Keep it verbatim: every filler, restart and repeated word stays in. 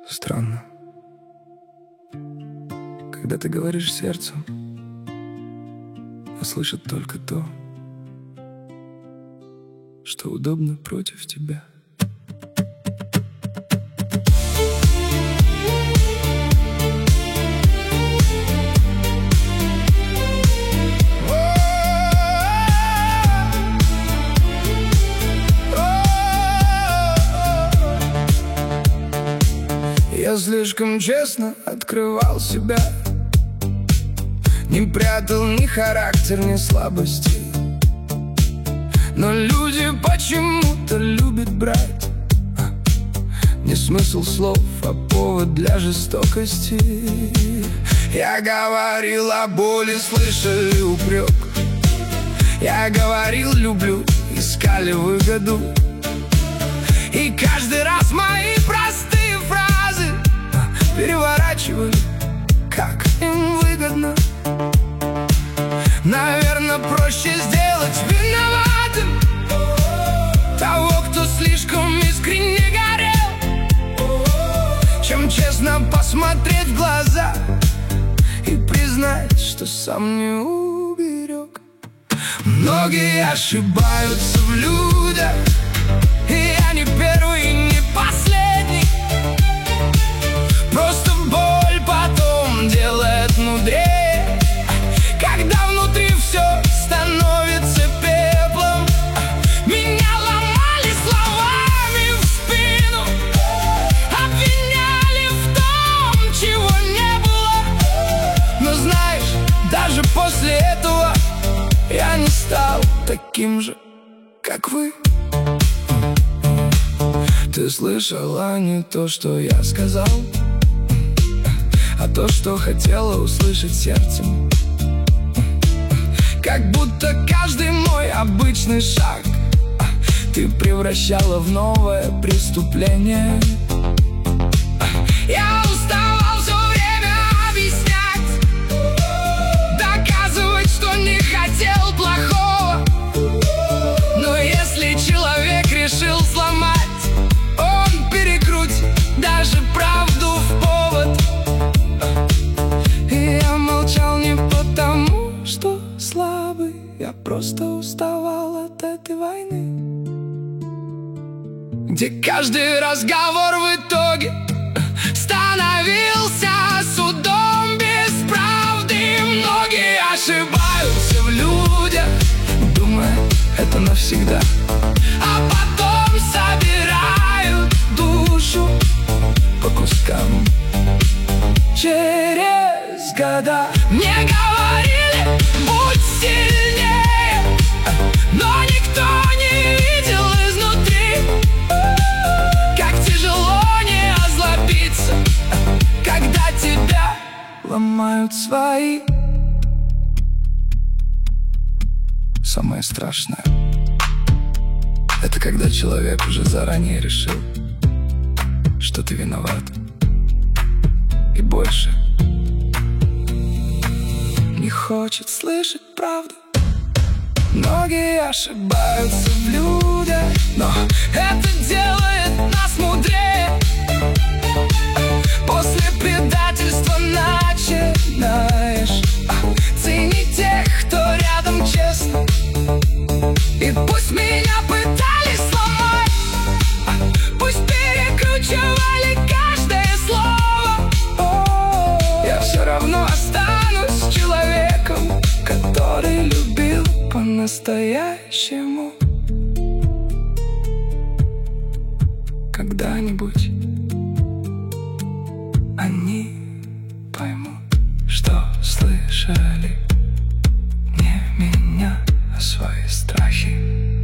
Странно, когда ты говоришь сердцем, а слышит только то, что удобно против тебя. Я слишком честно открывал себя, не прятал ни характер, ни слабости. Но люди почему-то любят брать не смысл слов, а повод для жестокости. Я говорил о боли, слышали упрек. Я говорил люблю, искали выгоду. И каждый раз мои простые фразы переворачивали, как им выгодно. Наверное, проще сделать виноватым того, кто слишком искренне горел, чем честно посмотреть в глаза и признать, что сам не уберег. Многие ошибаются в людях, и я не первый, и не последний. Просто боль потом делает мудрее, когда внутри все становится пеплом. Меня ломали словами в спину, обвиняли в том, чего не было. Но знаешь, даже после этого я не стал таким же, как вы. Ты слышала не то, что я сказал, а то, что хотела услышать сердцем. Как будто каждый мой обычный шаг ты превращала в новое преступление. Я уставал все время объяснять, доказывать, что не хотел плохого. Но если человек решил сломать, он перекрутит даже правду в повод. И я молчал не потому, что слабый, я просто уставал от этой войны, где каждый разговор в итоге становился судом без правды. Многие ошибаются в людях, думая, это навсегда, а потом собирают душу по кускам через года. Мне говорили, будь сильнее, но никто не видел изнутри, как тяжело не озлобиться, когда тебя ломают свои. Самое страшное — это когда человек уже заранее решил, что ты виноват, и больше не хочет слышать правду. Многие ошибаются в людях, но это делает нас мудрее. После предательства начинаешь ценить тех, кто рядом честно. И пусть меня пытались сломать, пусть перекручивали каждое слово, я все равно останусь человеком, который любил по-настоящему. Когда-нибудь они поймут, что слышали не меня, а свои страхи.